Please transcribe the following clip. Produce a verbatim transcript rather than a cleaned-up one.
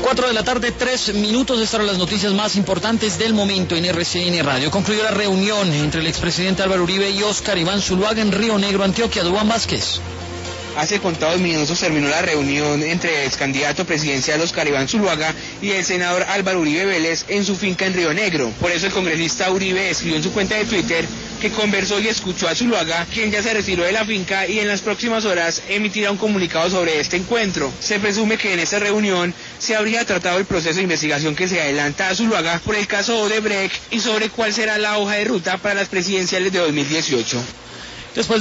cuatro de la tarde, tres minutos. Estas son las noticias más importantes del momento en R C N Radio. Concluyó la reunión entre el expresidente Álvaro Uribe y Óscar Iván Zuluaga en Río Negro, Antioquia. Duván Vázquez. Hace contados minutos terminó la reunión entre el ex candidato presidencial Óscar Iván Zuluaga y el senador Álvaro Uribe Vélez en su finca en Río Negro. Por eso el congresista Uribe escribió en su cuenta de Twitter que conversó y escuchó a Zuluaga, quien ya se retiró de la finca y en las próximas horas emitirá un comunicado sobre este encuentro. Se presume que en esta reunión se habría tratado el proceso de investigación que se adelanta a Zuluaga por el caso Odebrecht y sobre cuál será la hoja de ruta para las presidenciales de dos mil dieciocho. Después